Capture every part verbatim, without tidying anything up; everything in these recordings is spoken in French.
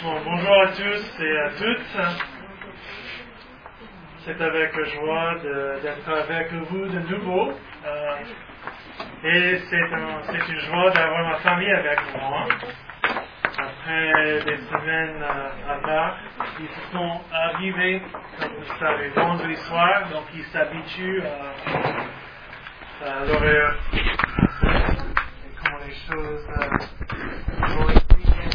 Bon, bonjour à tous et à toutes. C'est avec joie de, d'être avec vous de nouveau. Euh, et c'est, un, c'est une joie d'avoir ma famille avec moi. Après des semaines euh, à part, ils sont arrivés, comme vous le savez, vendredi soir, donc ils s'habituent à, à l'horaire et comment les choses euh, vont être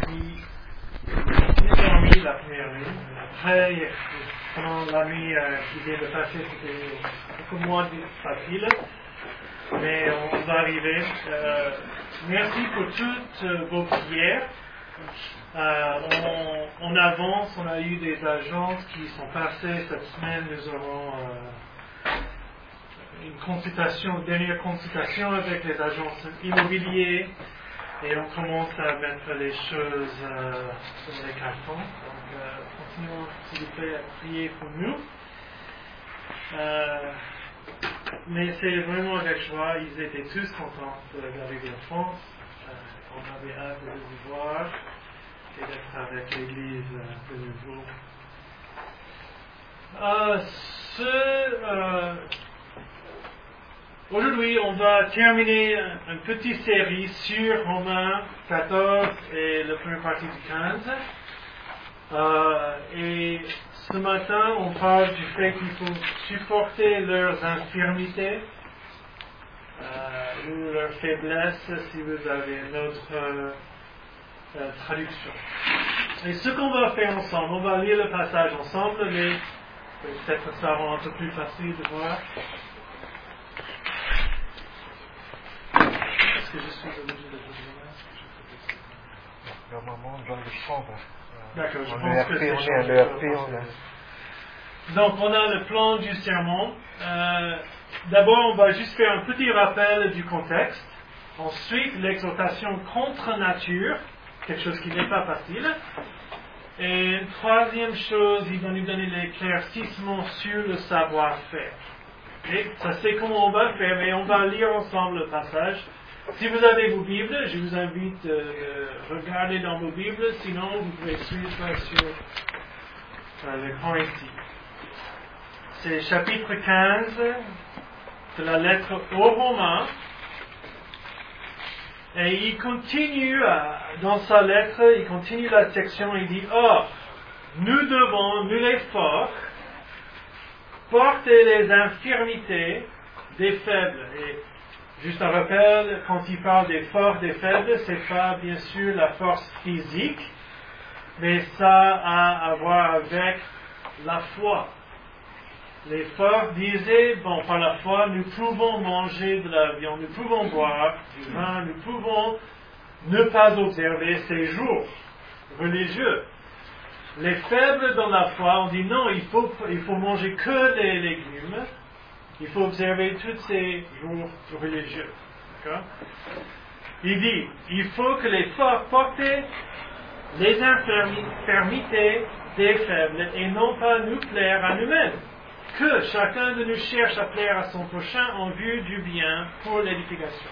dormi la première nuit. Après, pendant la nuit euh, qui vient de passer, c'était beaucoup moins facile. Mais on va arriver. Euh, merci pour toutes euh, vos prières. Euh, on, on avance, on a eu des agences qui sont passées cette semaine. Nous aurons euh, une consultation, une dernière consultation avec les agences immobilières. Et on commence à mettre les choses euh, sur les cartons. Donc, euh, continuons, s'il vous plaît, à prier pour nous. Euh, mais c'est vraiment avec joie. Ils étaient tous contents d'arriver en France. Euh, on avait hâte de les voir et d'être avec l'Église euh, de nouveau. Euh, ce... Euh, Aujourd'hui, on va terminer une petite série sur Romains quatorze et la première partie du quinze. Euh, et ce matin, on parle du fait qu'il faut supporter leurs infirmités euh, ou leurs faiblesses, si vous avez une autre euh, euh, traduction. Et ce qu'on va faire ensemble, on va lire le passage ensemble, mais peut-être que ça va rendre un peu plus facile de voir. Que je suis obligé de vous dire. Normalement, on doit le prendre. D'accord, je on pense que c'est on est à on a... Donc, on a le plan du sermon. Euh, d'abord, on va juste faire un petit rappel du contexte. Ensuite, l'exhortation contre nature, quelque chose qui n'est pas facile. Et une troisième chose, il va nous donner l'éclaircissement sur le savoir-faire. Et ça, c'est comment on va le faire, mais on va lire ensemble le passage. Si vous avez vos Bibles, je vous invite à euh, regarder dans vos Bibles, sinon vous pouvez suivre sur euh, l'écran ici. C'est chapitre quinze de la lettre aux Romains. Et il continue, à, dans sa lettre, il continue la section, il dit « Or, nous devons, nous les forts, porter les infirmités des faibles. » Et juste un rappel, quand il parle des forts, des faibles, c'est pas bien sûr la force physique, mais ça a à voir avec la foi. Les forts disaient, bon, par la foi, nous pouvons manger de la viande, nous pouvons boire du vin, nous pouvons ne pas observer ces jours religieux. Les faibles dans la foi, on dit non, il faut, il faut manger que des légumes. Il faut observer tous ces jours religieux. D'accord? Il dit, il faut que les forts portent les infirmités des faibles et non pas nous plaire à nous-mêmes. Que chacun de nous cherche à plaire à son prochain en vue du bien pour l'édification.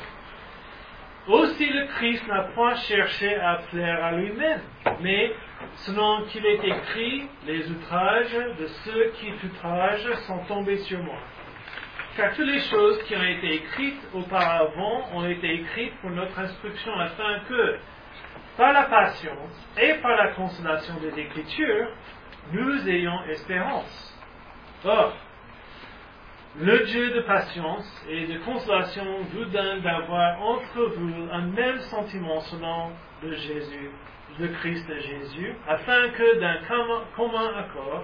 Aussi le Christ n'a point cherché à plaire à lui-même, mais selon qu'il est écrit, les outrages de ceux qui t'outragent sont tombés sur moi. Car toutes les choses qui ont été écrites auparavant ont été écrites pour notre instruction, afin que, par la patience et par la consolation des Écritures, nous ayons espérance. Or, le Dieu de patience et de consolation vous donne d'avoir entre vous un même sentiment selon le Jésus, le Christ de Jésus, afin que d'un commun accord,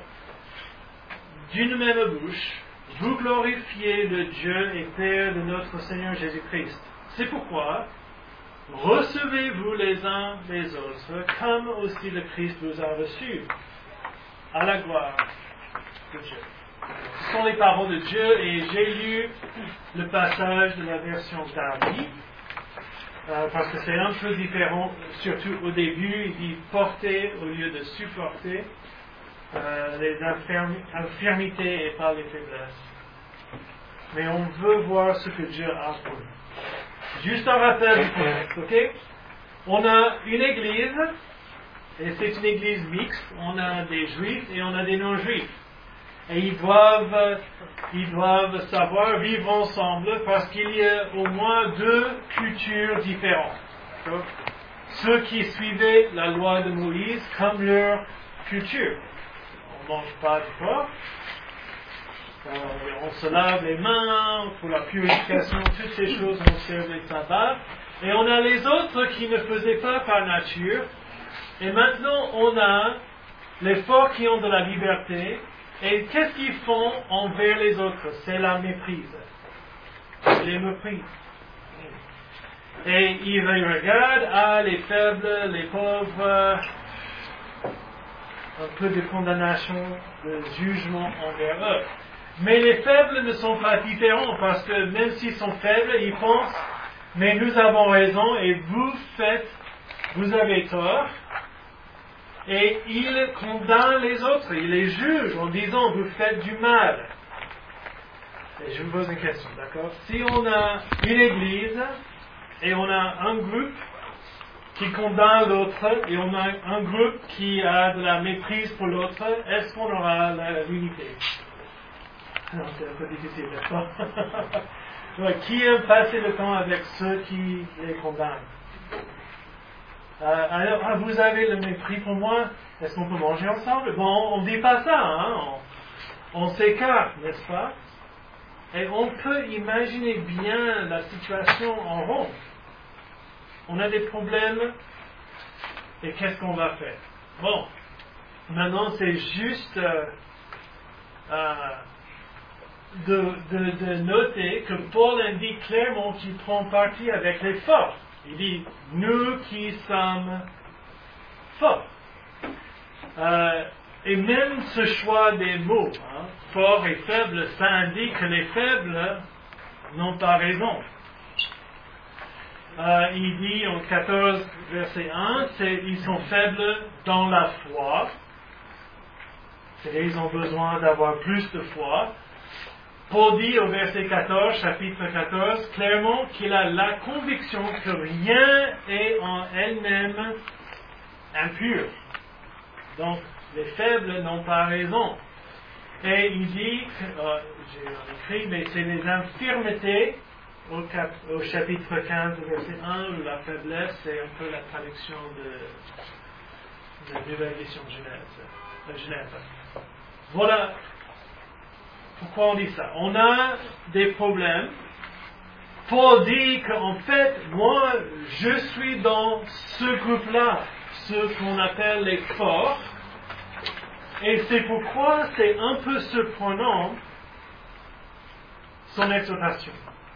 d'une même bouche, vous glorifiez le Dieu et Père de notre Seigneur Jésus-Christ. C'est pourquoi, recevez-vous les uns les autres, comme aussi le Christ vous a reçus, à la gloire de Dieu. Ce sont les paroles de Dieu, et j'ai lu le passage de la version Darby, euh, parce que c'est un peu différent, surtout au début, il dit porter au lieu de supporter. Euh, les infirmi- infirmités et pas les faiblesses. Mais on veut voir ce que Dieu a pour nous. Juste un rappel du contexte, ok? On a une église Et c'est une église mixte, on a des juifs et on a des non-juifs. Et ils doivent, ils doivent savoir vivre ensemble parce qu'il y a au moins deux cultures différentes. D'accord? Ceux qui suivaient la loi de Moïse comme leur culture. On ne mange pas du porc, euh, on se lave les mains pour la purification, toutes ces choses, on sert les sabbats. Et on a les autres qui ne faisaient pas par nature. Et maintenant, on a les forts qui ont de la liberté. Et qu'est-ce qu'ils font envers les autres? C'est la méprise. Ils les méprisent. Et ils regardent, ah, les faibles, les pauvres, un peu de condamnation, de jugement envers eux. Mais les faibles ne sont pas différents, parce que même s'ils sont faibles, ils pensent, mais nous avons raison, et vous faites, vous avez tort. Et il condamne les autres, il les juge en disant, vous faites du mal. Et je vous pose une question, d'accord? Si on a une église, et on a un groupe qui condamne l'autre, et on a un groupe qui a de la méprise pour l'autre, est-ce qu'on aura l'unité? Non, c'est un peu difficile, d'accord? Ouais, qui aime passer le temps avec ceux qui les condamnent? Euh, alors, ah, vous avez le mépris pour moi, est-ce qu'on peut manger ensemble? Bon, on ne dit pas ça, hein? on, on s'écarte, n'est-ce pas? Et on peut imaginer bien la situation en Rome. On a des problèmes, et qu'est-ce qu'on va faire? Bon, maintenant c'est juste euh, euh, de, de, de noter que Paul indique clairement qu'il prend parti avec les forts. Il dit, nous qui sommes forts. Euh, et même ce choix des mots, hein, fort et faible, ça indique que les faibles n'ont pas raison. Euh, il dit en quatorze, verset un, c'est, ils sont faibles dans la foi. C'est-à-dire, ils ont besoin d'avoir plus de foi. Paul dit au verset quatorze, chapitre quatorze, clairement qu'il a la conviction que rien est en elle-même impur. Donc, les faibles n'ont pas raison. Et il dit, euh, j'ai écrit, mais c'est les infirmités, au, cap, au chapitre quinze, verset un, où la faiblesse, c'est un peu la traduction de, de Nouvelle Édition de Genève. De Genève. Voilà. Pourquoi on dit ça? On a des problèmes. Paul dit qu'en fait, moi, je suis dans ce groupe-là, ce qu'on appelle les forts. Et c'est pourquoi c'est un peu surprenant son exhortation.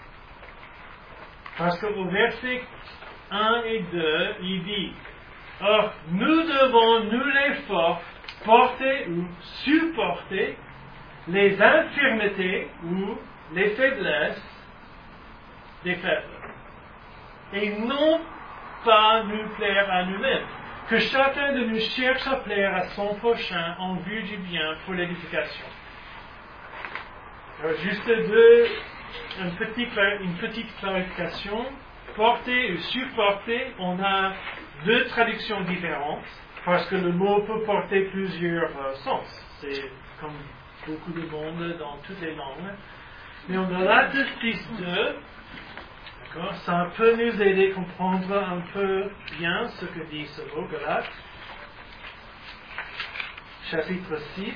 Parce qu'au verset un et deux, il dit, or, nous devons, nous les forts, porter ou supporter les infirmités ou les faiblesses des faibles. Et non pas nous plaire à nous-mêmes. Que chacun de nous cherche à plaire à son prochain en vue du bien pour l'édification. Alors, juste deux, une petite, une petite clarification. Porter ou supporter, on a deux traductions différentes, parce que le mot peut porter plusieurs euh, sens. C'est comme beaucoup de monde dans toutes les langues. Mais en Galates six deux, d'accord, ça peut nous aider à comprendre un peu bien ce que dit ce mot, Galates. Chapitre six,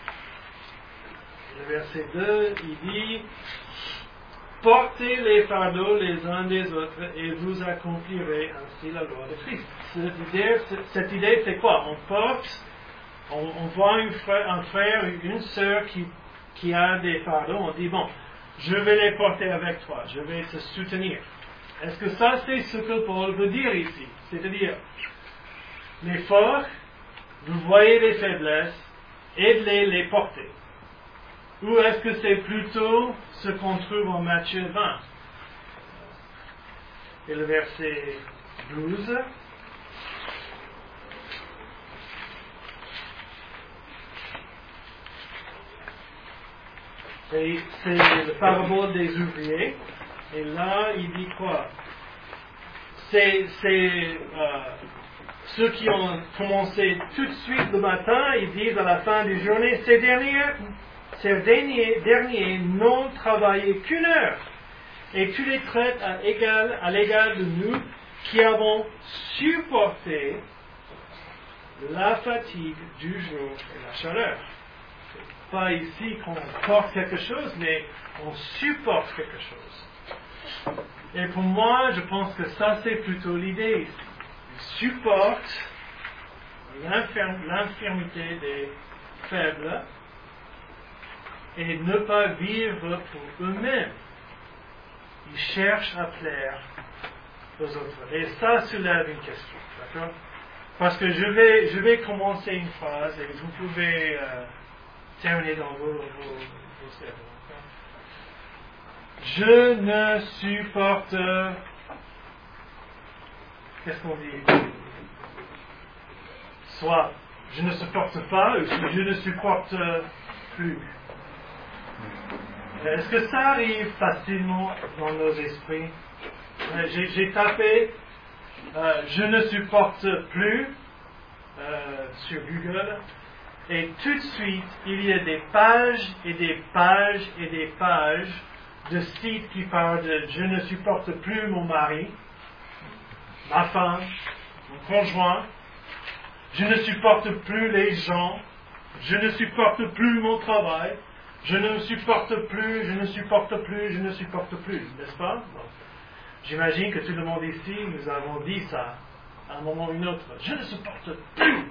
le verset deux, il dit, portez les fardeaux les uns des autres et vous accomplirez ainsi la loi de Christ. Cette idée, cette idée c'est quoi? On porte, on, on voit un frère, un frère ou une sœur qui, qui a des fardeaux, on dit, bon, je vais les porter avec toi, je vais te soutenir. Est-ce que ça c'est ce que Paul veut dire ici? C'est-à-dire, les forts, vous voyez les faiblesses, aidez-les les porter. Ou est-ce que c'est plutôt ce qu'on trouve en Matthieu vingt? Et le verset douze. Et c'est le parabole des ouvriers. Et là, il dit quoi? C'est, c'est euh, ceux qui ont commencé tout de suite le matin, ils disent à la fin du journée, ces derniers, ces derniers, derniers n'ont travaillé qu'une heure. Et tu les traites à, égal, à l'égal de nous qui avons supporté la fatigue du jour et la chaleur. C'est pas ici qu'on porte quelque chose, mais on supporte quelque chose. Et pour moi, je pense que ça c'est plutôt l'idée ici. Ils supportent l'infirm- l'infirmité des faibles et ne pas vivre pour eux-mêmes. Ils cherchent à plaire aux autres. Et ça soulève une question, d'accord? Parce que je vais, je vais commencer une phrase et vous pouvez euh, terminer dans vos, vos, vos cerveaux. Je ne supporte... Qu'est-ce qu'on dit? Soit je ne supporte pas ou je ne supporte plus. Est-ce que ça arrive facilement dans nos esprits? J'ai, j'ai tapé euh, je ne supporte plus euh, sur Google et tout de suite il y a des pages et des pages et des pages de sites qui parlent de je ne supporte plus mon mari, ma femme, mon conjoint, je ne supporte plus les gens, je ne supporte plus mon travail, je ne supporte plus, je ne supporte plus, je ne supporte plus, n'est-ce pas? Donc, j'imagine que tout le monde ici, nous avons dit ça à un moment ou un autre. Je ne supporte plus.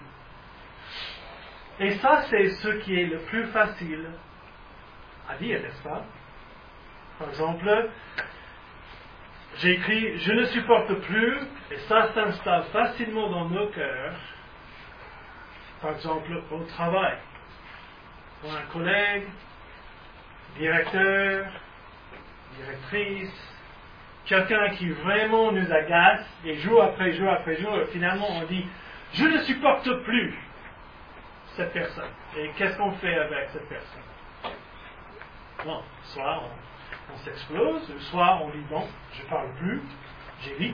Et ça, c'est ce qui est le plus facile à dire, n'est-ce pas? Par exemple, j'ai écrit je ne supporte plus, et ça s'installe facilement dans nos cœurs. Par exemple, au travail, pour un collègue, directeur, directrice, quelqu'un qui vraiment nous agace, et jour après jour après jour, finalement on dit je ne supporte plus cette personne. Et qu'est-ce qu'on fait avec cette personne? Bon, soit on, on s'explose, soit on dit non, je ne parle plus, j'évite.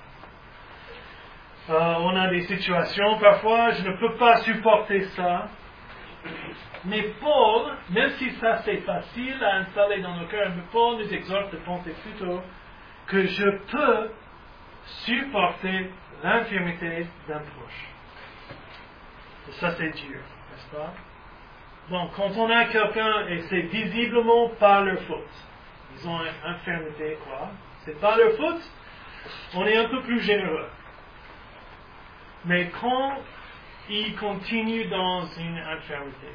Euh, on a des situations, parfois, je ne peux pas supporter ça. Mais Paul, même si ça c'est facile à installer dans nos cœurs, mais Paul nous exhorte de penser plutôt que je peux supporter l'infirmité d'un proche. Et ça c'est dur, n'est-ce pas? Donc, quand on a quelqu'un et c'est visiblement par leur faute, ils ont une infirmité, quoi, c'est pas leur faute, on est un peu plus généreux. Mais quand ils continuent dans une infirmité,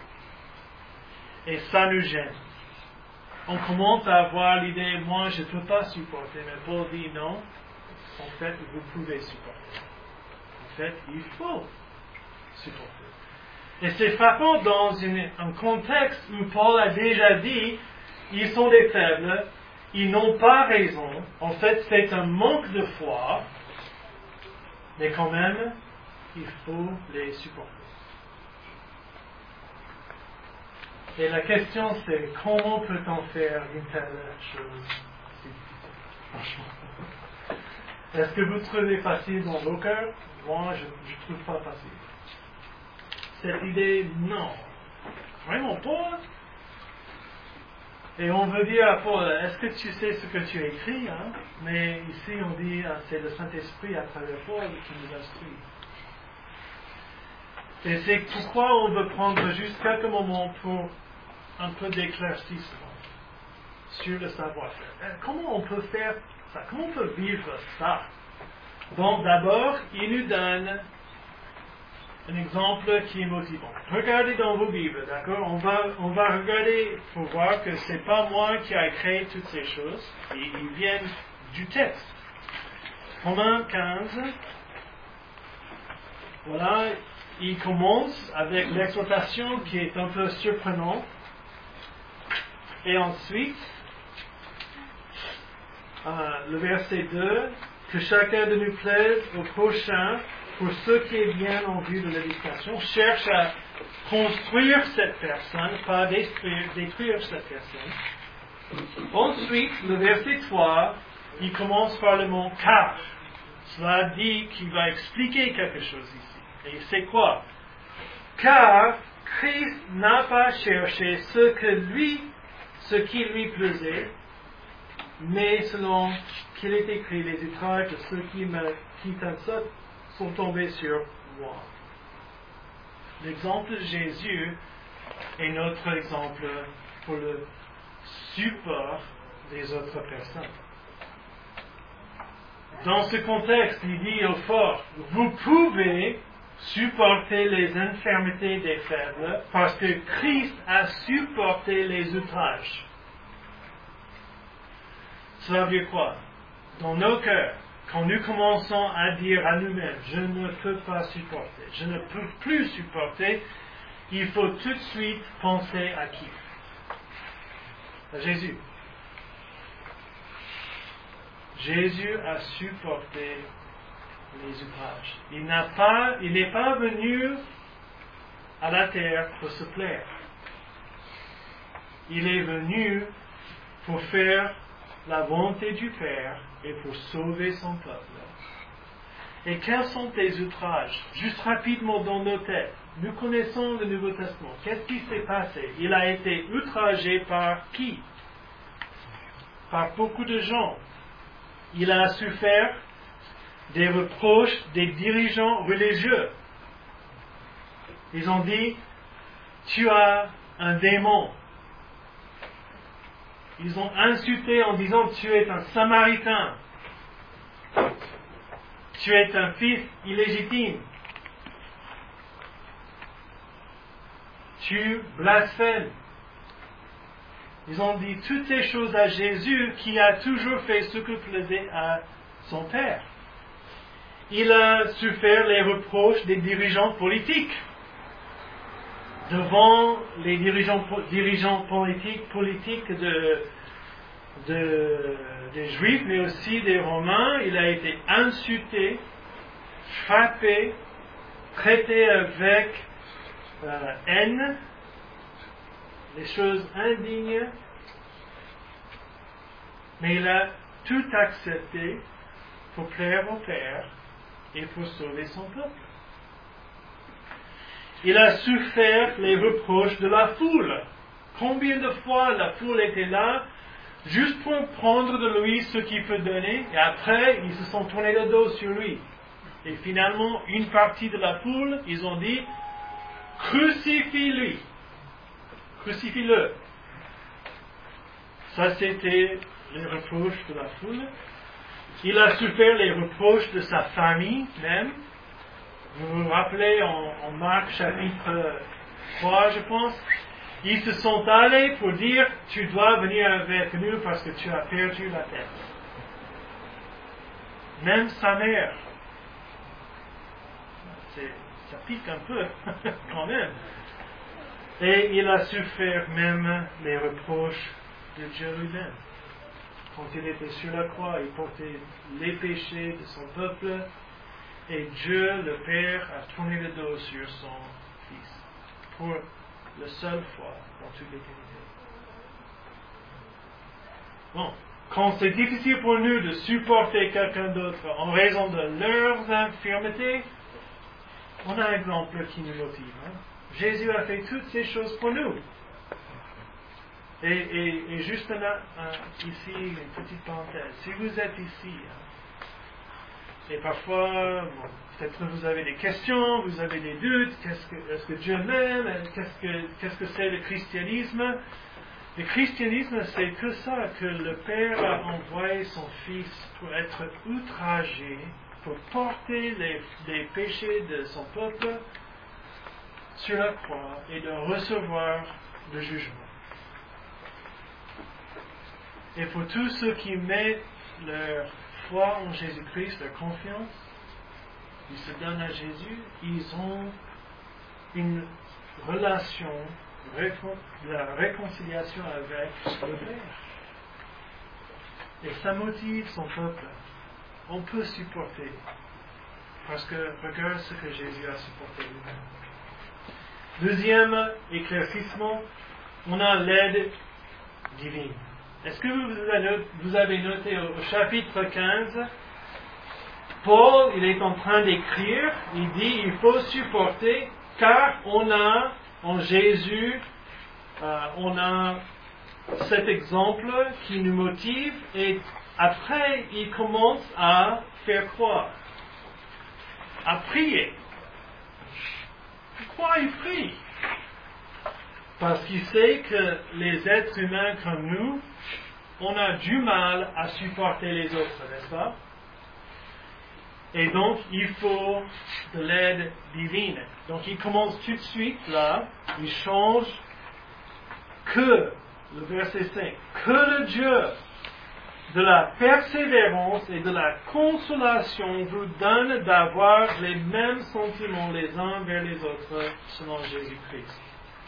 et ça nous gêne, on commence à avoir l'idée, moi je ne peux pas supporter, mais Paul dit non, en fait vous pouvez supporter. En fait, il faut supporter. Et c'est frappant dans une, un contexte où Paul a déjà dit, ils sont des faibles, ils n'ont pas raison, en fait c'est un manque de foi, mais quand même, il faut les supporter. Et la question c'est, comment peut-on faire une telle chose si difficile? Franchement. Est-ce que vous trouvez facile dans vos cœurs? Moi, je ne trouve pas facile. Cette idée, non. Vraiment pas. Et on veut dire à Paul, est-ce que tu sais ce que tu as écrit, hein? Mais ici on dit, c'est le Saint-Esprit à travers Paul qui nous instruit. Et c'est pourquoi on veut prendre juste quelques moments pour un peu d'éclaircissement sur le savoir-faire. Comment on peut faire ça? Comment on peut vivre ça? Bon, d'abord, il nous donne un exemple qui est motivant. Regardez dans vos Bibles, d'accord? On va, on va regarder pour voir que ce n'est pas moi qui ai créé toutes ces choses. Ils, ils viennent du texte. Romains quinze. Voilà, il commence avec l'exhortation qui est un peu surprenante. Et ensuite, euh, le verset deux, que chacun de nous plaise au prochain pour ce qui est bien en vue de l'éducation, cherche à construire cette personne, pas détruire, détruire cette personne. Ensuite, le verset trois, il commence par le mot car. cela dit qu'il va expliquer quelque chose ici. Et c'est quoi? Car Christ n'a pas cherché ce que lui, ce qui lui plaisait, mais selon qu'il est écrit, les outrages de ceux qui me qui t'insultent sont tombés sur moi. L'exemple de Jésus est notre exemple pour le support des autres personnes. Dans ce contexte, il dit au fort, vous pouvez supporter les infirmités des faibles parce que Christ a supporté les outrages. Cela veut dire quoi? Dans nos cœurs, quand nous commençons à dire à nous-mêmes, je ne peux pas supporter, je ne peux plus supporter, il faut tout de suite penser à qui? À Jésus. Jésus a supporté les outrages. Il n'a pas, il n'est pas venu à la terre pour se plaire. Il est venu pour faire la volonté du Père et pour sauver son peuple. Et quels sont les outrages? Juste rapidement dans nos têtes. Nous connaissons le Nouveau Testament. Qu'est-ce qui s'est passé? Il a été outragé par qui? Par beaucoup de gens. Il a souffert des reproches des dirigeants religieux. Ils ont dit, tu as un démon. Ils ont insulté en disant, tu es un Samaritain. Tu es un fils illégitime. Tu blasphèmes. Ils ont dit toutes ces choses à Jésus qui a toujours fait ce que plaisait à son Père. Il a souffert les reproches des dirigeants politiques. Devant les dirigeants, dirigeants politiques, politiques de, de, des Juifs, mais aussi des Romains, il a été insulté, frappé, traité avec euh, haine, des choses indignes, mais il a tout accepté pour plaire au Père et pour sauver son peuple. Il a souffert les reproches de la foule. Combien de fois la foule était là, juste pour prendre de lui ce qu'il peut donner, et après, ils se sont tournés le dos sur lui. Et finalement, une partie de la foule, ils ont dit, crucifie-lui. Crucifie-le. Ça, c'était les reproches de la foule. Il a souffert les reproches de sa famille même. Vous vous rappelez en, en Marc chapitre trois, je pense, ils se sont allés pour dire, tu dois venir avec nous parce que tu as perdu la tête. Même sa mère. C'est, ça pique un peu, quand même. Et il a souffert même les reproches de Dieu lui-même. Quand il était sur la croix, il portait les péchés de son peuple. Et Dieu, le Père, a tourné le dos sur son Fils pour la seule fois dans toute l'éternité. Bon, quand c'est difficile pour nous de supporter quelqu'un d'autre en raison de leurs infirmités, on a un exemple qui nous motive. Hein? Jésus a fait toutes ces choses pour nous. Et, et, et juste un, un, ici, une petite parenthèse. Si vous êtes ici, hein, et parfois, bon, peut-être vous avez des questions, vous avez des doutes, qu'est-ce que, est-ce que Dieu m'aime, qu'est-ce que, qu'est-ce que c'est le christianisme? Le christianisme, c'est que ça, que le Père a envoyé son Fils pour être outragé, pour porter les, les péchés de son peuple sur la croix et de recevoir le jugement. Et pour tous ceux qui mettent leur foi en Jésus-Christ, leur confiance, ils se donnent à Jésus, ils ont une relation, la réconciliation avec le Père. Et ça motive son peuple. On peut supporter, parce que regarde ce que Jésus a supporté lui-même. Deuxième éclaircissement, on a l'aide divine. Est-ce que vous avez noté au chapitre quinze, Paul, il est en train d'écrire, il dit, il faut supporter, car on a en Jésus, euh, on a cet exemple qui nous motive, et après, il commence à faire croire, à prier. Pourquoi il prie? Parce qu'il sait que les êtres humains comme nous, on a du mal à supporter les autres, n'est-ce pas? Et donc, il faut de l'aide divine. Donc, il commence tout de suite là, il change que, le verset cinq, que le Dieu de la persévérance et de la consolation vous donne d'avoir les mêmes sentiments les uns vers les autres selon Jésus-Christ.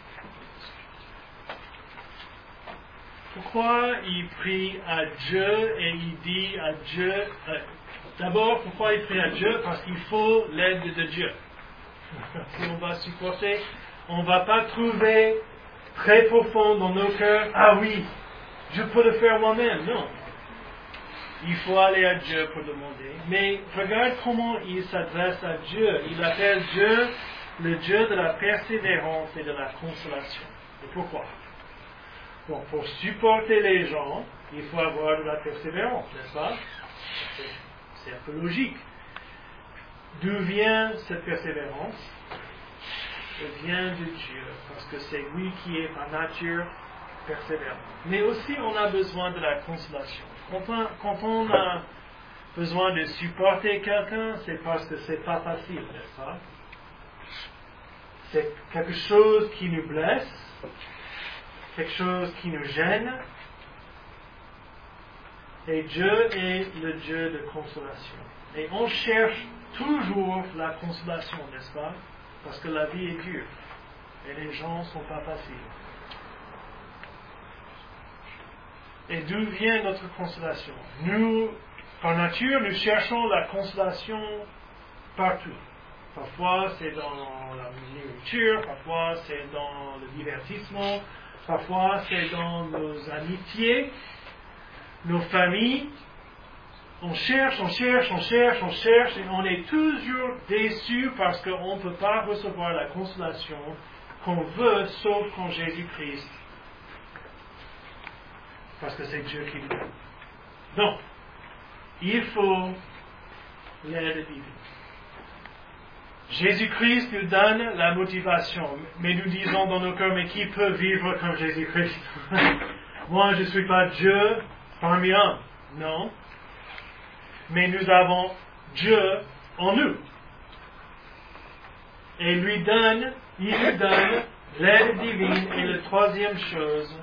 Pourquoi il prie à Dieu et il dit à Dieu, euh, d'abord pourquoi il prie à Dieu? Parce qu'il faut l'aide de Dieu. Si on va supporter, on ne va pas trouver très profond dans nos cœurs, ah oui, je peux le faire moi-même. Non. Il faut aller à Dieu pour demander. Mais regarde comment il s'adresse à Dieu. Il appelle Dieu le Dieu de la persévérance et de la consolation. Et pourquoi? Bon, pour supporter les gens, il faut avoir de la persévérance, n'est-ce pas? C'est, c'est un peu logique. D'où vient cette persévérance? Elle vient de Dieu, parce que c'est lui qui est par nature persévérant. Mais aussi, on a besoin de la consolation. Quand on, quand on a besoin de supporter quelqu'un, c'est parce que c'est pas facile, n'est-ce pas? C'est quelque chose qui nous blesse, quelque chose qui nous gêne. Et Dieu est le Dieu de consolation. Et on cherche toujours la consolation, n'est-ce pas? Parce que la vie est dure. Et les gens ne sont pas faciles. Et d'où vient notre consolation? Nous, par nature, nous cherchons la consolation partout. Parfois, c'est dans la nourriture, parfois, c'est dans le divertissement, parfois, c'est dans nos amitiés, nos familles. On cherche, on cherche, on cherche, on cherche, et on est toujours déçu parce qu'on ne peut pas recevoir la consolation qu'on veut, sauf quand Jésus-Christ. Parce que c'est Dieu qui le donne. Donc, il faut l'aide divine. Jésus-Christ nous donne la motivation, mais nous disons dans nos cœurs, mais qui peut vivre comme Jésus-Christ? Moi, je ne suis pas Dieu parmi eux. Non. Mais nous avons Dieu en nous. Et lui donne, il nous donne l'aide divine. Et la troisième chose,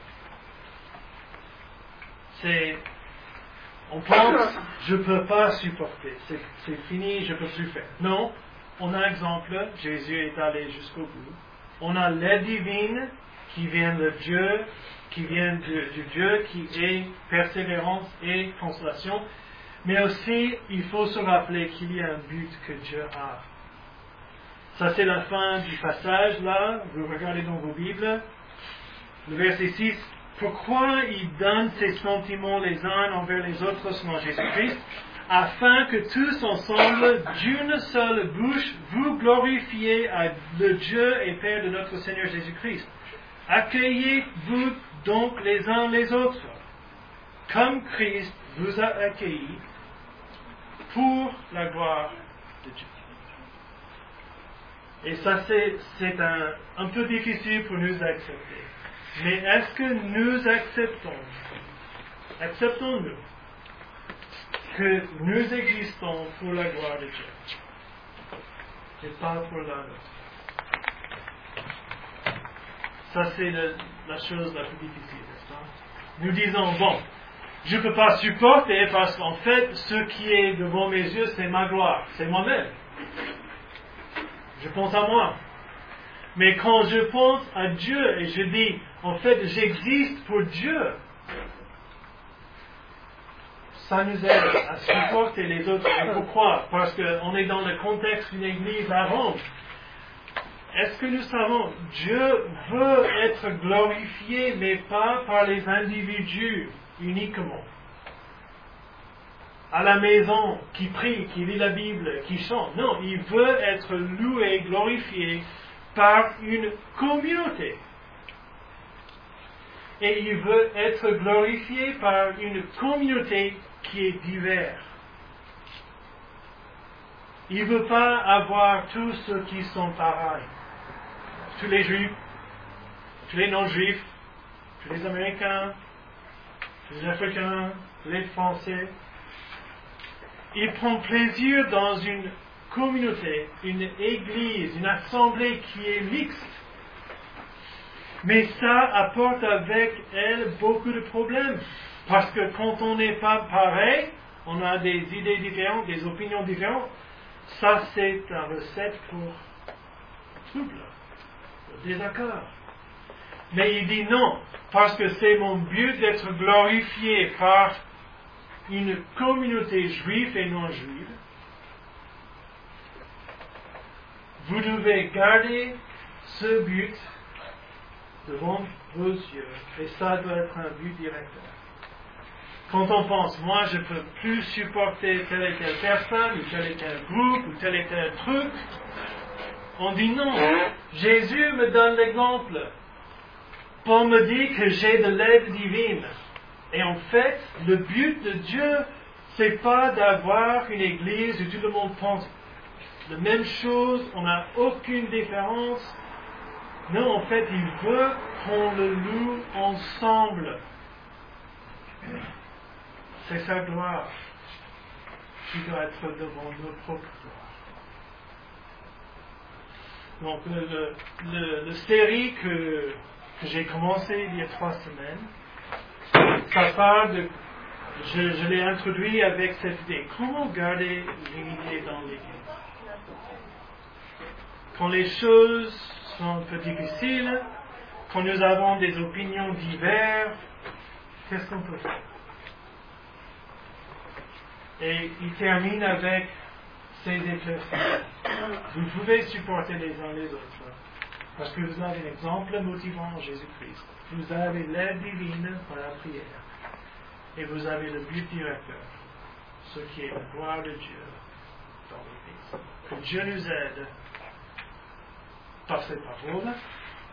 c'est, on pense, je ne peux pas supporter, c'est, c'est fini, je ne peux plus faire. Non, on a un exemple, Jésus est allé jusqu'au bout. On a l'aide divine qui vient de Dieu, qui vient du, du Dieu qui est persévérance et consolation. Mais aussi, il faut se rappeler qu'il y a un but que Dieu a. Ça, c'est la fin du passage, là. Vous regardez dans vos Bibles. Le verset six. Pourquoi il donne ses sentiments les uns envers les autres selon Jésus-Christ, afin que tous ensemble, d'une seule bouche, vous glorifiez à le Dieu et Père de notre Seigneur Jésus-Christ. Accueillez-vous donc les uns les autres, comme Christ vous a accueillis, pour la gloire de Dieu. Et ça, c'est, c'est un, un peu difficile pour nous d'accepter. Mais est-ce que nous acceptons, acceptons-nous que nous existons pour la gloire de Dieu et pas pour la nôtre? Ça, c'est le, la chose la plus difficile, n'est-ce pas? Nous disons, bon, je ne peux pas supporter parce qu'en fait, ce qui est devant mes yeux, c'est ma gloire, c'est moi-même. Je pense à moi. Mais quand je pense à Dieu et je dis, en fait, j'existe pour Dieu, ça nous aide à supporter les autres. Et pourquoi? Parce qu'on est dans le contexte d'une église à Rome. Est-ce que nous savons, Dieu veut être glorifié, mais pas par les individus uniquement. à la maison, qui prie, qui lit la Bible, qui chante. Non, il veut être loué, glorifié par une communauté. Et il veut être glorifié par une communauté qui est diverse. Il ne veut pas avoir tous ceux qui sont pareils. Tous les juifs, tous les non-juifs, tous les Américains, tous les Africains, tous les Français. Il prend plaisir dans une communauté, une église, une assemblée qui est mixte. Mais ça apporte avec elle beaucoup de problèmes. Parce que quand on n'est pas pareil, on a des idées différentes, des opinions différentes. Ça, c'est une recette pour trouble, pour désaccord. Mais il dit non, parce que c'est mon but d'être glorifié par une communauté juive et non juive. Vous devez garder ce but devant vos yeux, et ça doit être un but directeur. Quand on pense, moi je ne peux plus supporter telle et telle personne, ou tel et tel groupe, ou tel et tel truc, on dit non. Jésus me donne l'exemple. Paul me dit que j'ai de l'aide divine. Et en fait, le but de Dieu, c'est pas d'avoir une église où tout le monde pense la même chose, on n'a aucune différence. Non, en fait, il veut qu'on le loue ensemble. C'est sa gloire qui doit être devant nos propres gloires. Donc, le, le, le, le série que, que j'ai commencé il y a trois semaines, ça parle de, je, je l'ai introduit avec cette idée, comment garder l'unité dans l'Église. Quand les choses sont un peu difficiles, quand nous avons des opinions diverses, qu'est-ce qu'on peut faire? Et il termine avec ces éclaircissements. Vous pouvez supporter les uns les autres, parce que vous avez un exemple motivant en Jésus-Christ. Vous avez l'aide divine par la prière. Et vous avez le but directeur, ce qui est la gloire de Dieu dans l'Église. Que Dieu nous aide par cette parole